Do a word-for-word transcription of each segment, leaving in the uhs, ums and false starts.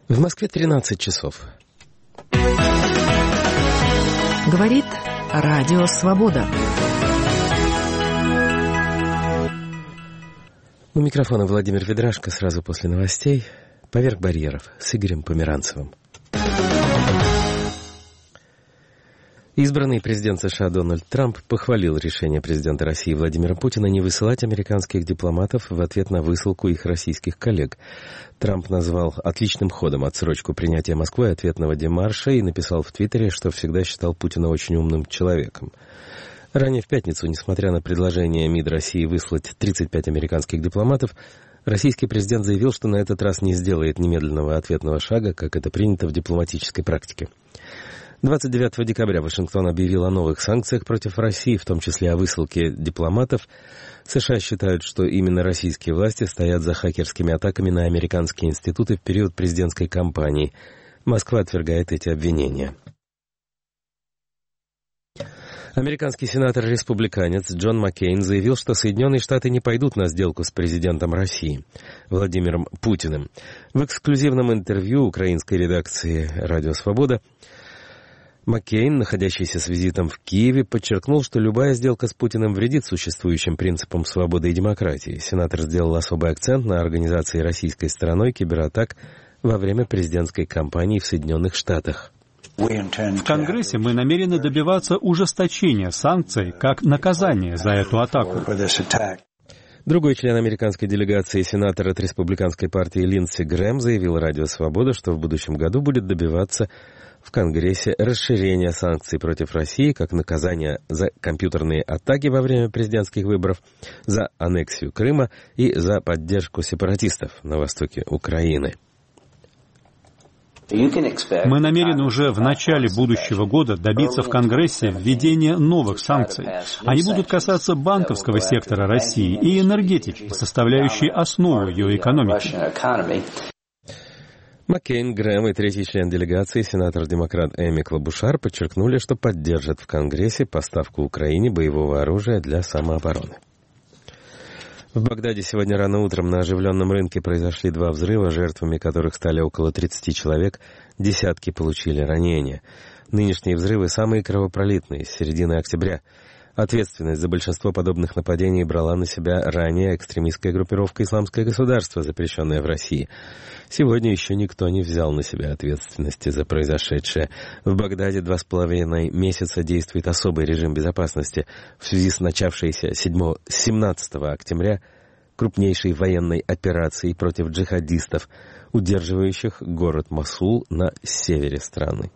В Москве тринадцать часов. Говорит Радио Свобода. У микрофона Владимир Ведрашко. Сразу после новостей «Поверх барьеров» с Игорем Померанцевым. Избранный президент США Дональд Трамп похвалил решение президента России Владимира Путина не высылать американских дипломатов в ответ на высылку их российских коллег. Трамп назвал отличным ходом отсрочку принятия Москвой ответного демарша и написал в Твиттере, что всегда считал Путина очень умным человеком. Ранее в пятницу, несмотря на предложение МИД России выслать тридцать пять американских дипломатов, российский президент заявил, что на этот раз не сделает немедленного ответного шага, как это принято в дипломатической практике. двадцать девятого декабря Вашингтон объявил о новых санкциях против России, в том числе о высылке дипломатов. США считают, что именно российские власти стоят за хакерскими атаками на американские институты в период президентской кампании. Москва отвергает эти обвинения. Американский сенатор-республиканец Джон Маккейн заявил, что Соединенные Штаты не пойдут на сделку с президентом России Владимиром Путиным. В эксклюзивном интервью украинской редакции «Радио Свобода» Маккейн, находящийся с визитом в Киеве, подчеркнул, что любая сделка с Путиным вредит существующим принципам свободы и демократии. Сенатор сделал особый акцент на организации российской стороной кибератак во время президентской кампании в Соединенных Штатах. В Конгрессе мы намерены добиваться ужесточения санкций как наказание за эту атаку. Другой член американской делегации, сенатор от республиканской партии Линдси Грэм, заявил «Радио Свобода», что в будущем году будет добиваться в Конгрессе расширения санкций против России как наказание за компьютерные атаки во время президентских выборов, за аннексию Крыма и за поддержку сепаратистов на востоке Украины. Мы намерены уже в начале будущего года добиться в Конгрессе введения новых санкций. Они будут касаться банковского сектора России и энергетики, составляющей основу ее экономики. Маккейн, Грэм и третий член делегации, сенатор-демократ Эми Клабушар, подчеркнули, что поддержат в Конгрессе поставку Украине боевого оружия для самообороны. В Багдаде сегодня рано утром на оживленном рынке произошли два взрыва, жертвами которых стали около тридцати человек, десятки получили ранения. Нынешние взрывы самые кровопролитные с середины октября. Ответственность за большинство подобных нападений брала на себя ранее экстремистская группировка «Исламское государство», запрещенная в России. Сегодня еще никто не взял на себя ответственности за произошедшее. В Багдаде два с половиной месяца действует особый режим безопасности в связи с начавшейся семнадцатого октября крупнейшей военной операцией против джихадистов, удерживающих город Мосул на севере страны.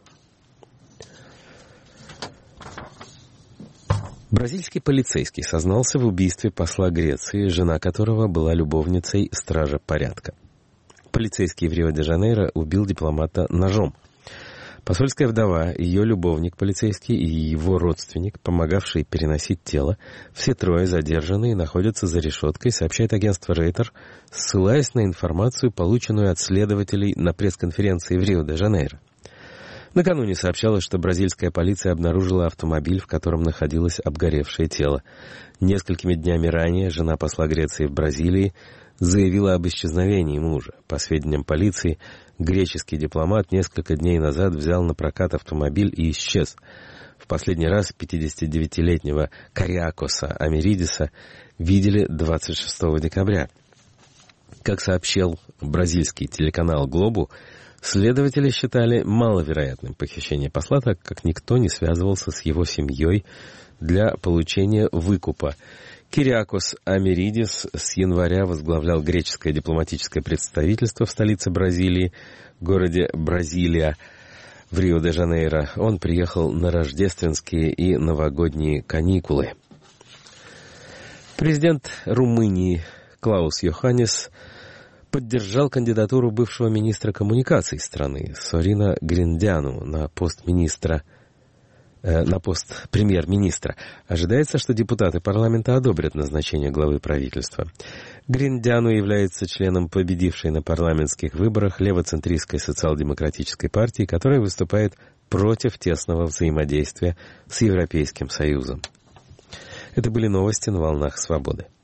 Бразильский полицейский сознался в убийстве посла Греции, жена которого была любовницей стража порядка. Полицейский в Рио-де-Жанейро убил дипломата ножом. Посольская вдова, ее любовник полицейский и его родственник, помогавший переносить тело, все трое задержанные находятся за решеткой, сообщает агентство Рейтер, ссылаясь на информацию, полученную от следователей на пресс-конференции в Рио-де-Жанейро. Накануне сообщалось, что бразильская полиция обнаружила автомобиль, в котором находилось обгоревшее тело. Несколькими днями ранее жена посла Греции в Бразилии заявила об исчезновении мужа. По сведениям полиции, греческий дипломат несколько дней назад взял на прокат автомобиль и исчез. В последний раз пятидесятидевятилетнего Кариакоса Америдиса видели двадцать шестого декабря. Как сообщил бразильский телеканал «Глобу», следователи считали маловероятным похищение посла, так как никто не связывался с его семьей для получения выкупа. Кириакос Америдис с января возглавлял греческое дипломатическое представительство в столице Бразилии, городе Бразилия, в Рио-де-Жанейро. Он приехал на рождественские и новогодние каникулы. Президент Румынии Клаус Йоханнис поддержал кандидатуру бывшего министра коммуникаций страны Сорина Гриндяну на пост министра, э, на пост премьер-министра. Ожидается, что депутаты парламента одобрят назначение главы правительства. Гриндяну является членом победившей на парламентских выборах левоцентристской социал-демократической партии, которая выступает против тесного взаимодействия с Европейским Союзом. Это были новости на волнах свободы.